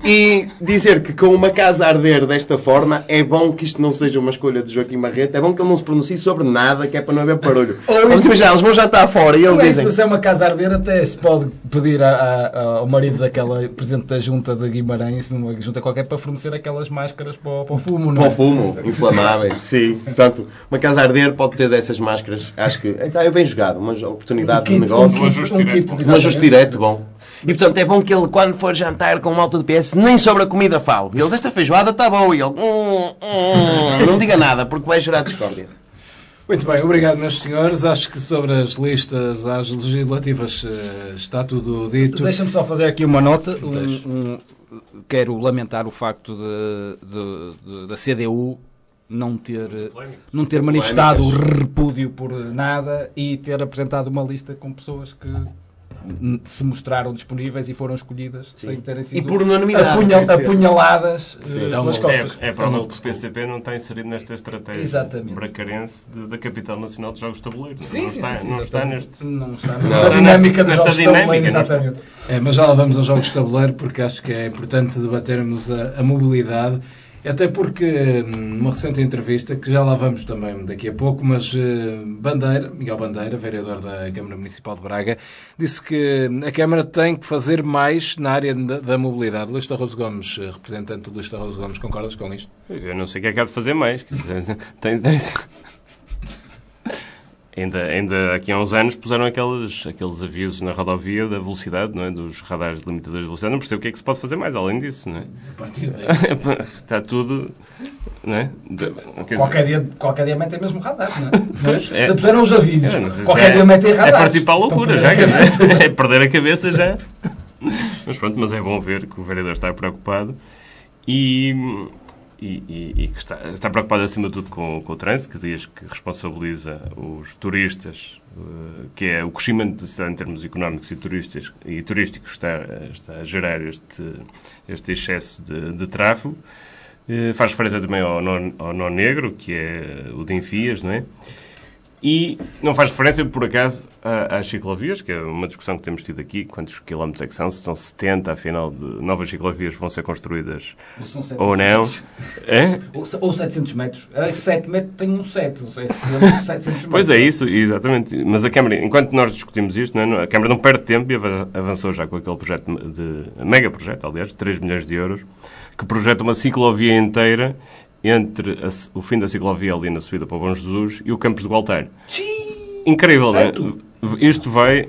E dizer que com uma casa a arder desta forma, é bom que isto não seja uma escolha de Joaquim Barreto, é bom que ele não se pronuncie sobre nada, que é para não haver barulho. Vamos imaginar, eles vão já estar fora e eles Não é, dizem... se é uma casa a arder, até se pode pedir a- a- ao marido daquela presidente da junta de Guimarães, numa junta qualquer, para fornecer aquelas máscaras para o, para o fumo, não Para é? o fumo, inflamáveis, sim. Portanto, uma casa a arder pode ter dessas máscaras. Acho que então, é bem jogado, uma oportunidade de negócio. Um ajuste direto. Um ajuste direto, bom. E portanto é bom que ele, quando for jantar com malta do P S, nem sobre a comida fale. E eles, esta feijoada está boa. E ele, hum, hum, não diga nada, porque vai gerar discórdia. Muito bem, obrigado, meus senhores. Acho que sobre as listas às legislativas eh, está tudo dito. Deixa-me só fazer aqui uma nota. Um- um- quero lamentar o facto de, de- de- da C D U não ter, não ter manifestado o repúdio por nada e ter apresentado uma lista com pessoas que n- se mostraram disponíveis e foram escolhidas sem terem sido E por unanimidade. apunhal- Sim, sim. apunhaladas eh, Sim, pelas então, costas. É, é a prova que o P C P não está inserido nesta estratégia Exatamente. bracarense de- da Capital Nacional de Jogos de Tabuleiro. Sim, não sim, está, sim, não está exatamente. neste... Não está Não. na dinâmica dos Nesta jogos de dinâmica, tabuleiro, não está. exatamente. É, mas já lá vamos aos jogos de tabuleiro porque acho que é importante debatermos a, a mobilidade, até porque hum, numa recente entrevista, que já lá vamos também daqui a pouco, mas eh, Bandeira, Miguel Bandeira, vereador da Câmara Municipal de Braga, disse que a Câmara tem que fazer mais na área da, da mobilidade. Luís Tarroso Gomes, eh, representante do Luís Tarroso Gomes, concordas com isto? Eu não sei o que é que há de fazer mais. Tem, tem... Ainda, ainda aqui há uns anos puseram aqueles, aqueles avisos na rodovia da velocidade, não é? Dos radares limitadores de velocidade. Não percebo o que é que se pode fazer mais além disso, não é? A partir daí. Está tudo... Não é? De- quer dizer, Qualquer dia, qualquer dia metem mesmo radar, não é? Pois, é. Já puseram os avisos. É, não sei se Qualquer é- dia metem É radares. partir para a loucura Estão já, a quer perder a dizer, é perder a cabeça já. Mas pronto, mas é bom ver que o vereador está preocupado e, e, e- e que está, está preocupado acima de tudo com, com o trânsito, que diz que responsabiliza os turistas, eh, que é o crescimento da cidade em termos económicos e turísticos, e turísticos que está, está a gerar este, este excesso de, de tráfego. Eh, Faz referência também ao nó, ao nó negro, que é o de Enfias, não é? E não faz referência, por acaso, à- às ciclovias, que é uma discussão que temos tido aqui. Quantos quilómetros é que são? Se são setenta, afinal, de novas ciclovias vão ser construídas Ou são setecentos ou não? metros. É? Ou, ou setecentos metros. Ah, sete metros tem um sete. Não sei se tem setecentos metros. Pois é isso, exatamente. Mas a Câmara, enquanto nós discutimos isto, não é? A Câmara não perde tempo e ava- avançou já com aquele projeto, de mega projeto, aliás, de três milhões de euros, que projeta uma ciclovia inteira entre a- o fim da ciclovia ali na subida para o Bom Jesus e o Campos do Gualtar. Incrível, não é? Isto vai,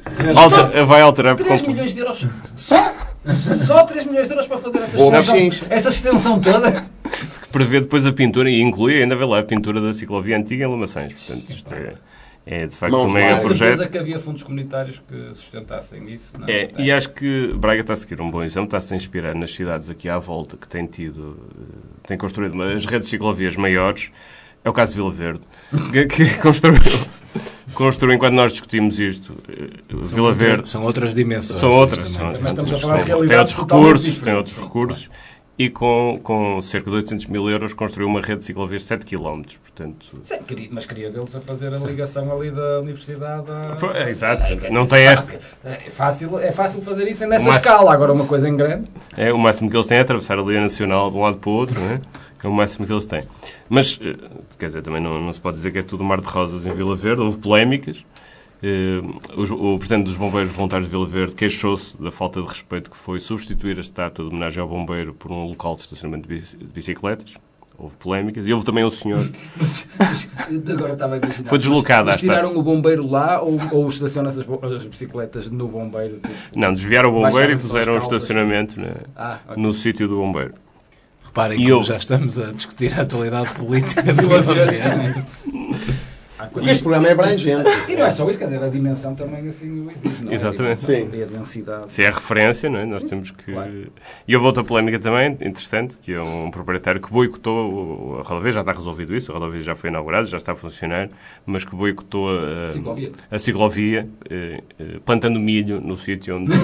alter, vai alterar por três completo. milhões de euros. Só? Só três milhões de euros para fazer essa Boa, extensão, sim. essa extensão toda? Que prevê depois a pintura e inclui, ainda vê lá, a pintura da ciclovia antiga em Lamaçães. Portanto, isto é, é de facto Mãos um mega lá. Com certeza projeto. que havia fundos comunitários que sustentassem isso. Não É, e acho que Braga está a seguir um bom exemplo, está a se inspirar nas cidades aqui à volta que têm tido, eh, têm construído as redes de ciclovias maiores. É o caso de Vila Verde, que, que construiu, construiu, enquanto nós discutimos isto, eh, Vila Verde, São outras dimensões. são outras, são justamente. Mas estamos a outras. falar de Tem realidades outros totalmente recursos, tem diferentes. outros recursos. E com, com cerca de oitocentos mil euros construiu uma rede de ciclovias de sete quilómetros. Portanto, Sim, queria- mas queria vê-los a fazer a ligação ali da universidade. À... Foi- é, exato. É, quer Não dizer, tem é esta. É fácil, é fácil fazer isso nessa Mas- escala. Agora, uma coisa em grande. é, o máximo que eles têm é atravessar ali a Nacional de um lado para o outro, não é? É o máximo que eles têm. Mas, eh, quer dizer, também não, não se pode dizer que é tudo mar de rosas em Vila Verde. Houve polémicas. Eh, o, o Presidente dos Bombeiros Voluntários de Vila Verde queixou-se da falta de respeito que foi substituir a estátua de homenagem ao bombeiro por um local de estacionamento de bici- de bicicletas. Houve polémicas. E houve também um senhor... Mas, agora estava a imaginar. Foi deslocado Mas, à mas tiraram o bombeiro lá ou, ou estacionam essas bo- as bicicletas no bombeiro? Tipo, Não, desviaram o bombeiro e baixaram só as puseram o calças. estacionamento né, Ah, ok. no sítio do bombeiro. Reparem E como eu- já estamos a discutir a atualidade política de Vila Vila Verde, Verde. sim. Há Porque coisas- este programa é abrangente. E não é só isso, quer dizer, a dimensão também assim o exige, não é? Exatamente. A dimensão Sim. E a densidade. Se é referência, não é? Nós temos que... claro. E houve outra polémica também, interessante, que é um proprietário que boicotou o- a rodovia, já está resolvido isso, a rodovia já foi inaugurada, já está a funcionar, mas que boicotou a, Ciclovia. a ciclovia, eh, eh, plantando milho no sítio onde,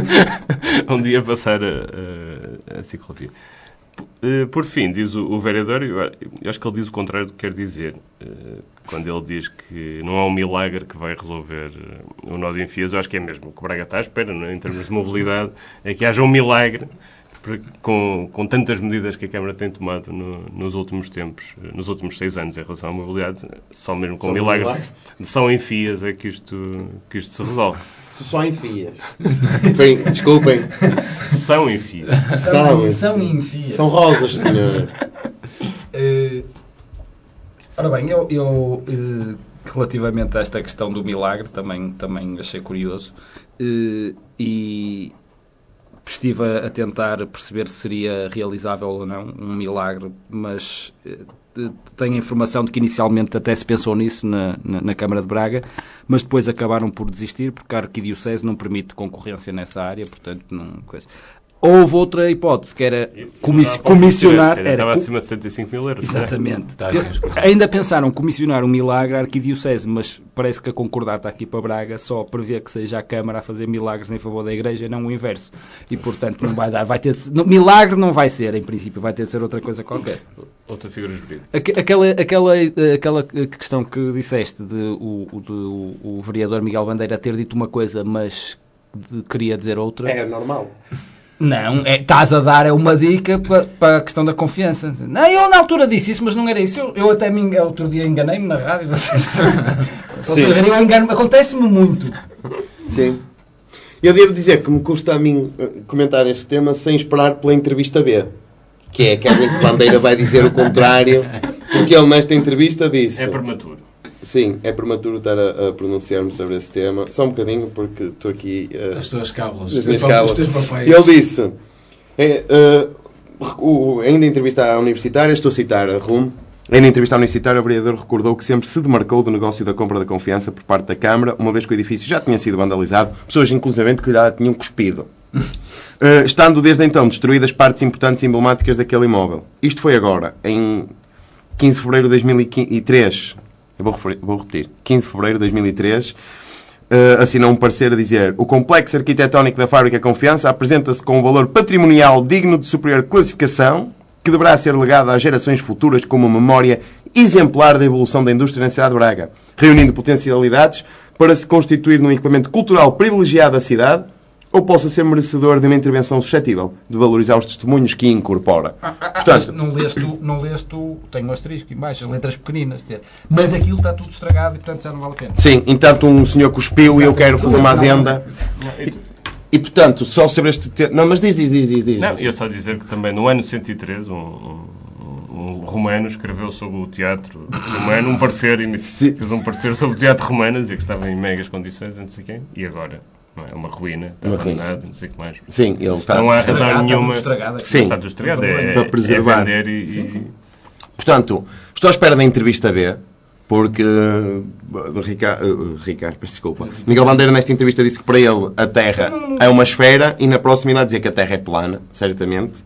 onde ia passar a, a- a ciclovia. P- eh, Por fim, diz o, o vereador, eu eu acho que ele diz o contrário do que quer dizer, eh, quando ele diz que não há um milagre que vai resolver eh, o nó de Enfias. Eu acho que é mesmo o que o Braga está à espera, não é? Em termos de mobilidade, é que haja um milagre com, com tantas medidas que a Câmara tem tomado no, nos últimos tempos, nos últimos seis anos em relação à mobilidade, só mesmo com milagres de São em Fias é que isto, que isto se resolve. Tu só enfias. Bem, desculpem. São em Fias. São, São enfias. São rosas, senhor. Uh, ora bem, eu, eu uh, relativamente a esta questão do milagre também, também achei curioso uh, e estive a, a tentar perceber se seria realizável ou não um milagre, mas uh, tenho a informação de que inicialmente até se pensou nisso na, na, na Câmara de Braga, mas depois acabaram por desistir porque a Arquidiocese não permite concorrência nessa área, portanto não coisa. Houve outra hipótese, que era comiss comissionar... Era, estava acima de setenta e cinco mil euros. Exatamente. Ainda pensaram comissionar um milagre à Arquidiocese, mas parece que a concordar está aqui para Braga, só prevê que seja a Câmara a fazer milagres em favor da Igreja e não o inverso. E, portanto, não vai dar. Vai ter, milagre não vai ser, em princípio, vai ter de ser outra coisa qualquer. Outra figura jurídica. Aquela, aquela, aquela questão que disseste de o, de o, o vereador Miguel Bandeira ter dito uma coisa, mas de, queria dizer outra... É normal. Não, é, estás a dar é uma dica para, para a questão da confiança. Não, eu na altura disse isso, mas não era isso. Eu, eu até me, outro dia enganei-me na rádio. Vocês, vocês eu engano, acontece-me muito. Sim. Eu devo dizer que me custa a mim comentar este tema sem esperar pela entrevista B, que é aquela em que Bandeira vai dizer o contrário, porque ele nesta entrevista disse... É prematuro. Sim, é prematuro estar a, a pronunciar-me sobre esse tema. Só um bocadinho, porque estou aqui... Uh, As tuas cábulas. As minhas cábulas. Ele disse... É, uh, o, ainda em entrevista à Universitária, estou a citar a R U M, ainda em entrevista à Universitária, o vereador recordou que sempre se demarcou do negócio da compra da confiança por parte da Câmara, uma vez que o edifício já tinha sido vandalizado, pessoas inclusivamente que lhe tinham cuspido. Uh, estando desde então destruídas partes importantes e emblemáticas daquele imóvel. Isto foi agora, em quinze de fevereiro de dois mil e três... Eu vou, referir, vou repetir. quinze de fevereiro de dois mil e três, uh, assinou um parecer a dizer: o complexo arquitetónico da Fábrica Confiança apresenta-se com um valor patrimonial digno de superior classificação, que deverá ser legado às gerações futuras como uma memória exemplar da evolução da indústria na cidade de Braga, reunindo potencialidades para se constituir num equipamento cultural privilegiado da cidade, ou possa ser merecedor de uma intervenção suscetível de valorizar os testemunhos que incorpora. Ah, ah, Portanto, não leste, não leste, tem um asterisco em baixo, as letras pequeninas, mas aquilo está tudo estragado e portanto já não vale a pena. Sim, entanto um senhor cuspiu e eu quero fazer uma adenda. E, e portanto, só sobre este tema... Não, mas diz, diz, diz, diz. diz. Não, eu só dizer que também no ano cento e três, um, um, um romano escreveu sobre o teatro romano, um parecer, e fez um parecer sobre o teatro romano, dizia que estava em megas condições, não sei quem, e agora... Não é uma ruína, está uma arruinado, não sei o que mais. Sim, ele está... Não há razão nenhuma... Sim, está tudo estragado, é, para preservar. É vender e, sim, sim. Portanto, estou à espera da entrevista B, porque do Ricardo, uh, Ricardo, peço desculpa, Miguel Bandeira nesta entrevista disse que para ele a Terra é uma esfera e na próxima irá dizer que a Terra é plana, certamente.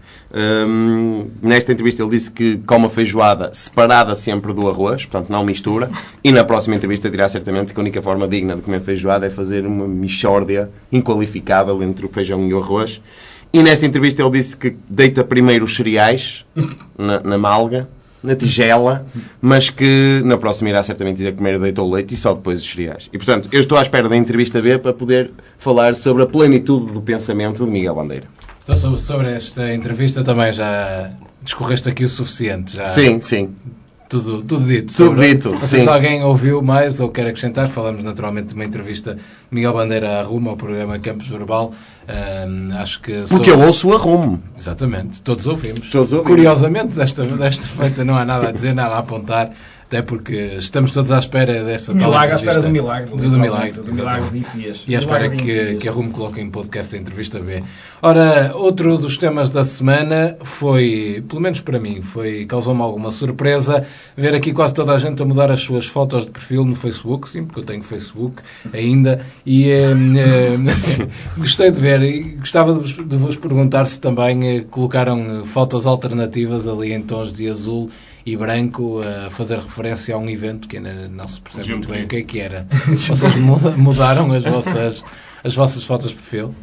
Um, nesta entrevista ele disse que come a feijoada separada sempre do arroz, portanto não mistura, e na próxima entrevista dirá certamente que a única forma digna de comer feijoada é fazer uma mixórdia inqualificável entre o feijão e o arroz. E nesta entrevista ele disse que deita primeiro os cereais na, na malga, na tigela, mas que na próxima irá certamente dizer que primeiro deitou o leite e só depois os cereais. E, portanto, eu estou à espera da entrevista B para poder falar sobre a plenitude do pensamento de Miguel Bandeira. Então, sobre esta entrevista também já discorreste aqui o suficiente. Já... Sim, sim. Tudo, tudo dito. Tudo sobre... dito, Não sei sim. se alguém ouviu mais ou quer acrescentar. Falamos naturalmente de uma entrevista de Miguel Bandeira à Rumo, ao programa Campus Verbal. Um, acho que sobre... Porque eu ouço a Rumo. Exatamente, todos ouvimos. Todos ouvimos. Curiosamente, desta, desta feita não há nada a dizer, nada a apontar. Até porque estamos todos à espera dessa tal milagre, à entrevista. espera do milagre. Do, do milagre, do milagre de Enfias. E à espera que, que a Rumo coloque em podcast a entrevista B. Ora, outro dos temas da semana foi, pelo menos para mim, foi causou-me alguma surpresa ver aqui quase toda a gente a mudar as suas fotos de perfil no Facebook, sim, porque eu tenho Facebook ainda, e eh, eh, gostei de ver e gostava de vos, de vos perguntar se também eh, colocaram fotos alternativas ali em tons de azul e branco, a fazer referência a um evento que ainda não se percebe muito bem o que é que era. Vocês mudaram as vossas, as vossas fotos de perfil?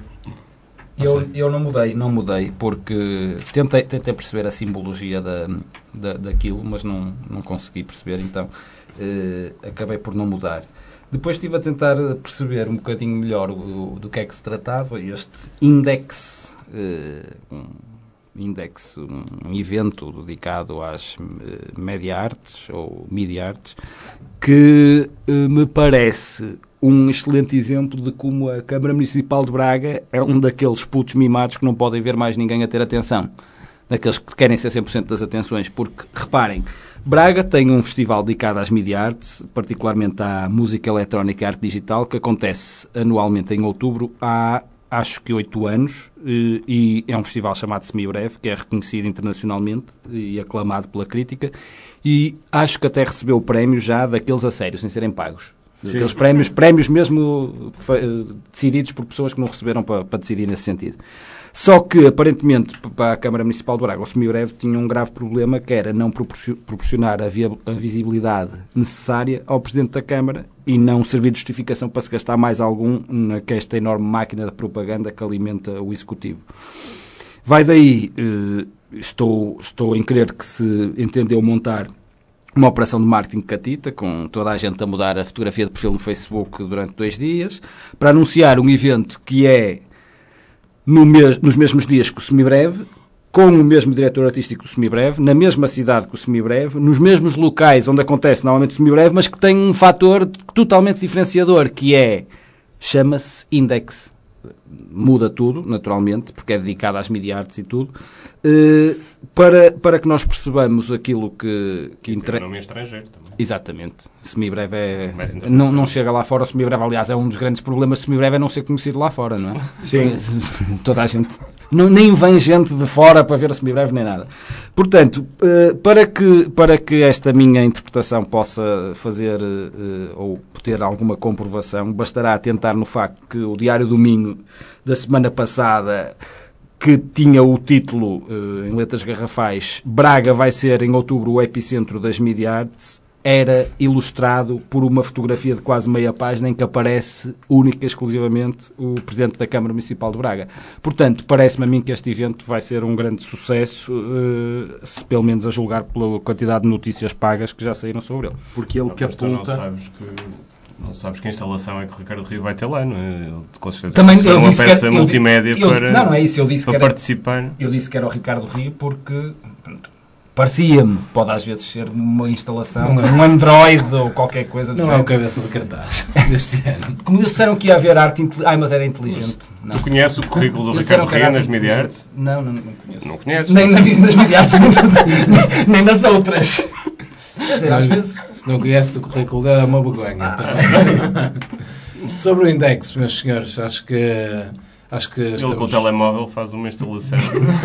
Eu, eu não mudei, não mudei, porque tentei, tentei perceber a simbologia da, da, daquilo, mas não, não consegui perceber, então eh, acabei por não mudar. Depois estive a tentar perceber um bocadinho melhor o, do que é que se tratava, este index, eh, Index, um, um evento dedicado às uh, Media Arts ou Media Arts, que uh, me parece um excelente exemplo de como a Câmara Municipal de Braga é um daqueles putos mimados que não podem ver mais ninguém a ter atenção. Daqueles que querem ser cem por cento das atenções, porque, reparem, Braga tem um festival dedicado às Media Arts, particularmente à música eletrónica e arte digital, que acontece anualmente em outubro há, acho que, oito anos, e é um festival chamado Semibreve, que é reconhecido internacionalmente e aclamado pela crítica, e acho que até recebeu o prémio já daqueles a sério, sem serem pagos. Aqueles prémios, prémios mesmo decididos por pessoas que não receberam para, para decidir nesse sentido. Só que, aparentemente, para a Câmara Municipal de Braga, o Semibreve tinha um grave problema, que era não proporcionar a, via, a visibilidade necessária ao Presidente da Câmara e não servir de justificação para se gastar mais algum nesta enorme máquina de propaganda que alimenta o Executivo. Vai daí, eh, estou, estou em crer que se entendeu montar uma operação de marketing catita, com toda a gente a mudar a fotografia de perfil no Facebook durante dois dias, para anunciar um evento que é no mes- nos mesmos dias que o Semibreve, com o mesmo diretor artístico do Semibreve, na mesma cidade que o Semibreve, nos mesmos locais onde acontece normalmente o Semibreve, mas que tem um fator totalmente diferenciador, que é, chama-se Index. Muda tudo, naturalmente, porque é dedicado às Media Arts e tudo, uh, para, para que nós percebamos aquilo que... que inter... Tem nome estrangeiro também. Exatamente. Semibreve é... Não, não chega lá fora. O Semibreve, aliás, é um dos grandes problemas do Semibreve, é não ser conhecido lá fora, não é? Sim. Toda a gente... Não, nem vem gente de fora para ver o Semibreve, nem nada. Portanto, uh, para, que, para que esta minha interpretação possa fazer uh, ou ter alguma comprovação, bastará tentar no facto que o Diário do Minho da semana passada, que tinha o título uh, em letras garrafais, Braga vai ser em outubro o epicentro das Media Arts, era ilustrado por uma fotografia de quase meia página em que aparece única e exclusivamente o Presidente da Câmara Municipal de Braga. Portanto, parece-me a mim que este evento vai ser um grande sucesso, uh, se pelo menos a julgar pela quantidade de notícias pagas que já saíram sobre ele. Porque ele catapulta... Não sabes que... Não sabes que instalação é que o Ricardo Rio vai ter lá, não é? Ele, com certeza, também vai uma disse peça que era, multimédia eu, para, não, não é isso, eu disse para que era, participar. Eu disse que era o Ricardo Rio porque pronto, parecia-me, pode às vezes ser uma instalação, não é. Um Android ou qualquer coisa do Não género. é o cabeça de cartaz deste ano. Como eles disseram que ia haver arte inteligente. Ai, mas era inteligente. Não. Tu conheces o currículo do Eles Ricardo disseram que era Rio arte nas Media Arts? Não, não, não conheço. Não conheces? Nem na nas Media Arts, nem, nem nas outras. Dizer, às vezes... Se não conhece o currículo dela, é uma vergonha também. Sobre o Index, meus senhores, acho que... Acho que ele estamos... com o telemóvel faz uma instalação.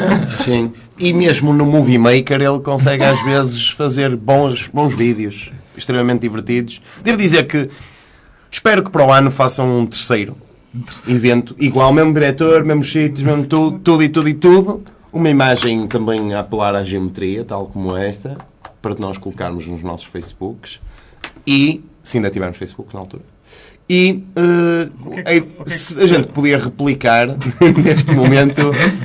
Sim. E mesmo no Movie Maker ele consegue às vezes fazer bons, bons vídeos, extremamente divertidos. Devo dizer que espero que para o ano façam um terceiro evento, igual, mesmo diretor, mesmos sítios, mesmo tudo, tudo e tudo e tudo. Uma imagem também a apelar à geometria, tal como esta, para nós colocarmos nos nossos Facebooks. E, se ainda tivermos Facebook na altura. E uh, que é que, a, se, a gente podia replicar neste momento.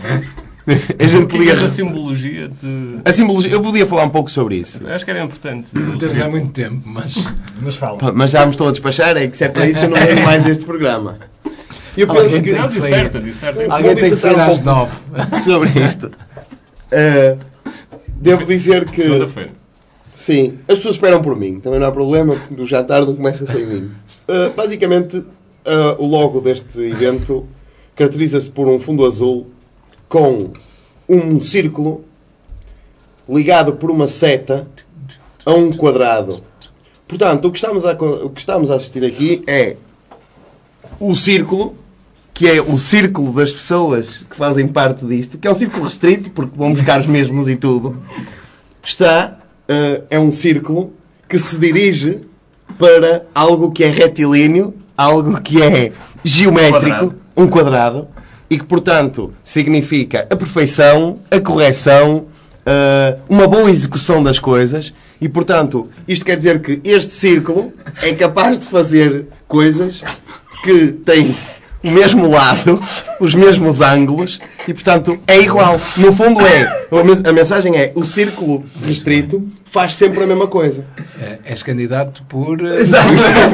A gente podia. A simbologia de. A simbologia. Eu podia falar um pouco sobre isso. Acho que era importante. Não temos há muito tempo, mas. Mas fala. Mas já me estou a despachar, é que se é para isso eu não lembro mais este programa. Eu penso Alguém que. tem Não, que sair. disserta, disserta. Alguém tem que sair um às pouco nove. sobre isto. Uh, devo dizer que. Segunda-feira. Sim, as pessoas esperam por mim, também não há problema, porque do já tarde não começa sem mim. Uh, basicamente, uh, o logo deste evento caracteriza-se por um fundo azul com um círculo ligado por uma seta a um quadrado. Portanto, o que estamos a, o que estamos a assistir aqui é o círculo, que é o círculo das pessoas que fazem parte disto, que é um círculo restrito, porque vão buscar os mesmos e tudo. Está, uh, é um círculo que se dirige para algo que é retilíneo, algo que é geométrico, Quadrado. um quadrado, e que, portanto, significa a perfeição, a correção, uh, uma boa execução das coisas, e, portanto, isto quer dizer que este círculo é capaz de fazer coisas que têm o mesmo lado, os mesmos ângulos e, portanto, é igual. No fundo é, a mensagem é, o círculo restrito faz sempre a mesma coisa. É, és candidato por... Exato.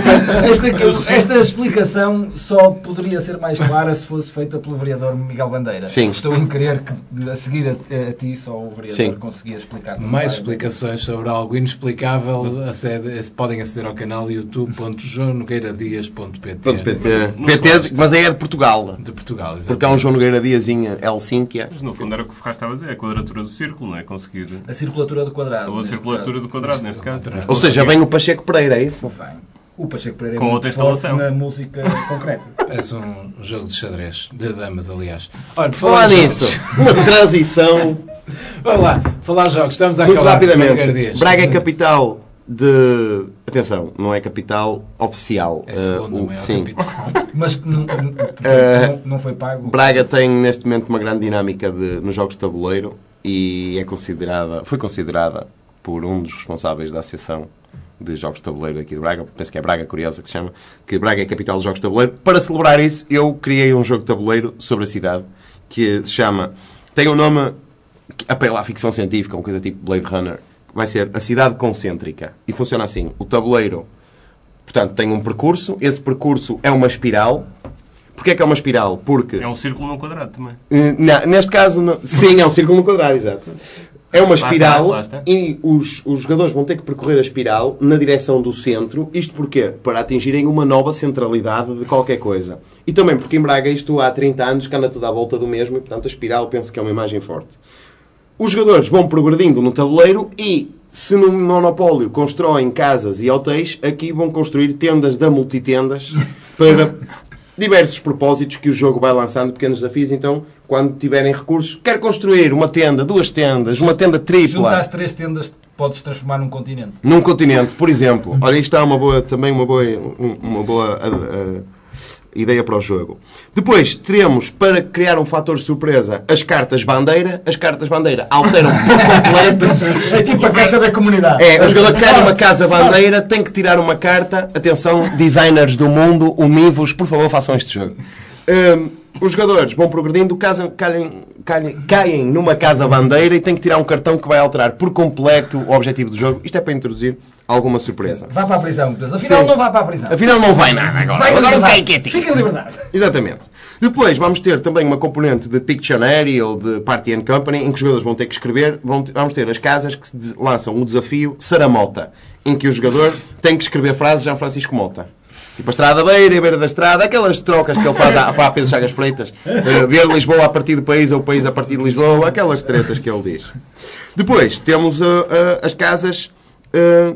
Esta, esta explicação só poderia ser mais clara se fosse feita pelo vereador Miguel Bandeira. Sim. Estou em crer que a seguir a, a ti só o vereador Sim. conseguia explicar. Mais explicações sobre algo inexplicável acede, podem aceder ao canal youtube ponto joão nogueira dias ponto p t Pronto, P T. P T, mas aí é de Portugal. de Portugal, Porque há exatamente. um João Nogueira Dias em Helsínquia. Mas no fundo era o que o Ferraz estava a dizer, a quadratura do círculo, não é? Conseguir. A circulatura do quadrado. Ou a neste circulatura caso. do quadrado, neste caso. Ou seja, vem o Pacheco Pereira, é isso? Bem, o Pacheco Pereira é Com muito outra forte instalação. na música concreta. Parece um jogo de xadrez, de damas, aliás. Olha, por Falar em nisso, jogos- uma transição Vamos lá, falar jogos, estamos a muito acabar. João Nogueira rapidamente. Dias. Braga é capital de... Atenção, não é capital oficial. É a segunda Uh, o- maior sim. capital. Mas que não, não, não, não foi pago. Braga tem neste momento uma grande dinâmica de, nos jogos de tabuleiro e é considerada, foi considerada por um dos responsáveis da Associação de Jogos de Tabuleiro aqui de Braga, penso que é Braga Curiosa que se chama, que Braga é a capital dos jogos de tabuleiro. Para celebrar isso, eu criei um jogo de tabuleiro sobre a cidade que se chama, tem um nome que apela à ficção científica, uma coisa tipo Blade Runner, vai ser a cidade concêntrica e funciona assim, o tabuleiro, portanto, tem um percurso, esse percurso é uma espiral. Porquê é que é uma espiral? Porque É um círculo num quadrado também. Uh, não, neste caso, não. Sim, é um círculo no quadrado, exato. É uma espiral está, lá está. e os, os jogadores vão ter que percorrer a espiral na direção do centro. Isto porquê? Para atingirem uma nova centralidade de qualquer coisa. E também porque em Braga isto há trinta anos que anda tudo à volta do mesmo e, portanto, a espiral penso que é uma imagem forte. Os jogadores vão progredindo no tabuleiro e, se no monopólio constroem casas e hotéis, aqui vão construir tendas da multitendas para diversos propósitos que o jogo vai lançando, pequenos desafios. Então, quando tiverem recursos, quero construir uma tenda, duas tendas, uma tenda Se tripla juntares três tendas, podes transformar num continente. num continente, por exemplo. Olha, isto é uma boa, também uma boa, uma boa uh, uh, ideia para o jogo. Depois, teremos, para criar um fator surpresa, as cartas bandeira. As cartas bandeira alteram por completo. É tipo a caixa da comunidade. É, o jogador que quer uma casa bandeira tem que tirar uma carta. Atenção, designers do mundo, univos, por favor, façam este jogo. Um, os jogadores vão progredindo, casam, caem, caem, caem numa casa bandeira e têm que tirar um cartão que vai alterar por completo o objetivo do jogo. Isto é para introduzir alguma surpresa. Vá para a prisão, Deus. Afinal, Sim. não vá para a prisão. Afinal, não vai nada agora. Vai em agora liberdade. fica quietinho. Fica em liberdade. Exatamente. Depois vamos ter também uma componente de Pictionary ou de Party and Company, em que os jogadores vão ter que escrever. Vão ter- vamos ter as casas que de- lançam o desafio Saramota, em que o jogador tem que escrever frases Jean Francisco Mota. Tipo a estrada beira, a beira da estrada, aquelas trocas que ele faz à, à Pedro Chagas Freitas. Uh, ver Lisboa a partir do país ou o país a partir de Lisboa, aquelas tretas que ele diz. Depois temos uh, uh, as casas uh,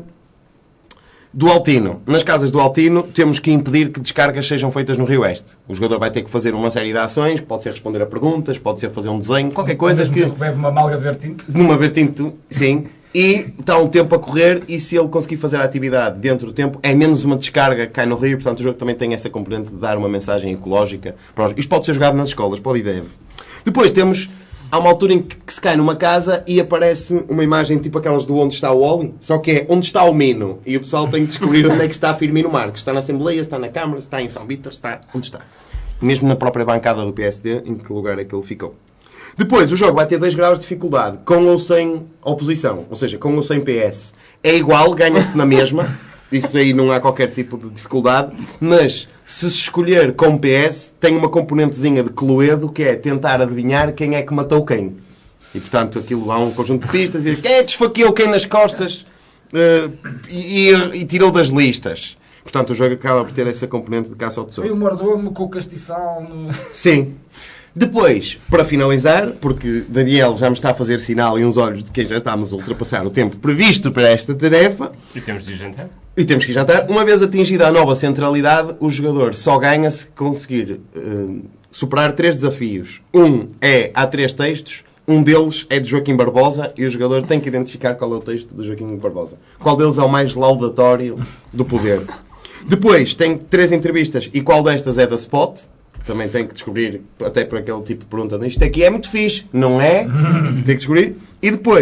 do Altino. Nas casas do Altino temos que impedir que descargas sejam feitas no Rio Oeste. O jogador vai ter que fazer uma série de ações, pode ser responder a perguntas, pode ser fazer um desenho, qualquer coisa Ao mesmo que... tempo bebe uma malga de vertinho. Numa vertente, sim. E está um tempo a correr e se ele conseguir fazer a atividade dentro do tempo, é menos uma descarga que cai no rio. Portanto, o jogo também tem essa componente de dar uma mensagem ecológica. Para os... Isto pode ser jogado nas escolas, pode e deve. Depois temos... Há uma altura em que, que se cai numa casa e aparece uma imagem tipo aquelas do Onde Está o Oli, só que é Onde Está o Mino. E o pessoal tem que descobrir onde é que está a Firmino Marques. Está na Assembleia, está na Câmara, está em São Vítor, está... Onde está? Mesmo na própria bancada do P S D, em que lugar é que ele ficou. Depois, o jogo vai ter dois graus de dificuldade, com ou sem oposição, ou seja, com ou sem P S. É igual, ganha-se na mesma, isso aí não há qualquer tipo de dificuldade, mas se se escolher com P S, tem uma componentezinha de Cluedo, que é tentar adivinhar quem é que matou quem. E, portanto, aquilo há um conjunto de pistas, e quem é que desfaqueou quem nas costas uh, e, e, e tirou das listas. Portanto, o jogo acaba por ter essa componente de caça ao tesouro. Foi o mordomo com o castiçal. No... Sim. Depois, para finalizar, porque Daniel já me está a fazer sinal e uns olhos de quem já estamos a ultrapassar o tempo previsto para esta tarefa, E temos de ir jantar. e temos que ir jantar, uma vez atingida a nova centralidade, o jogador só ganha se conseguir uh, superar três desafios. Um é, há três textos, um deles é de Joaquim Barbosa e o jogador tem que identificar qual é o texto de Joaquim Barbosa. Qual deles é o mais laudatório do poder. Depois, tem três entrevistas e qual destas é da Spot. Também tem que descobrir, até por aquele tipo de pergunta, isto aqui é muito fixe, não é? Tem que descobrir. E depois,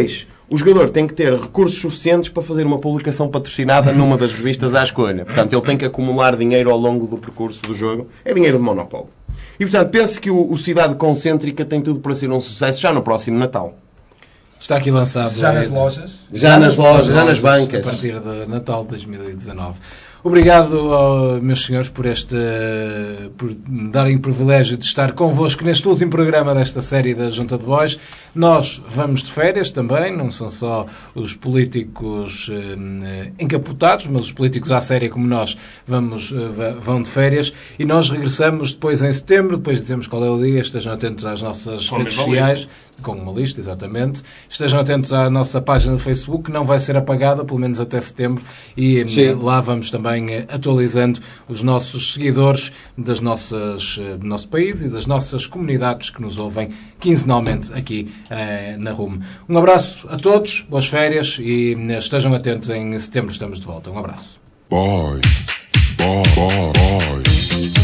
o jogador tem que ter recursos suficientes para fazer uma publicação patrocinada numa das revistas à escolha. Portanto, ele tem que acumular dinheiro ao longo do percurso do jogo. É dinheiro de monopólio. E, portanto, penso que o, o Cidade Concêntrica tem tudo para ser um sucesso já no próximo Natal. Está aqui lançado. Já é, nas lojas? Já nas lojas, já nas bancas. A partir de Natal de dois mil e dezanove. Obrigado, oh, meus senhores, por este por me darem o privilégio de estar convosco neste último programa desta série da Junta de Voz. Nós vamos de férias também, não são só os políticos eh, encapotados, mas os políticos à séria como nós vamos, eh, vão de férias, e nós regressamos depois em setembro, depois dizemos qual é o dia, estejam atentos às nossas Com redes uma sociais. Com uma lista, exatamente. Estejam atentos à nossa página do Facebook, que não vai ser apagada, pelo menos até setembro, e Sim. lá vamos também atualizando os nossos seguidores das nossas, do nosso país e das nossas comunidades que nos ouvem quinzenalmente aqui eh, na R U M. Um abraço a todos, boas férias e estejam atentos, em setembro estamos de volta. Um abraço. Boys. Boys. Boys.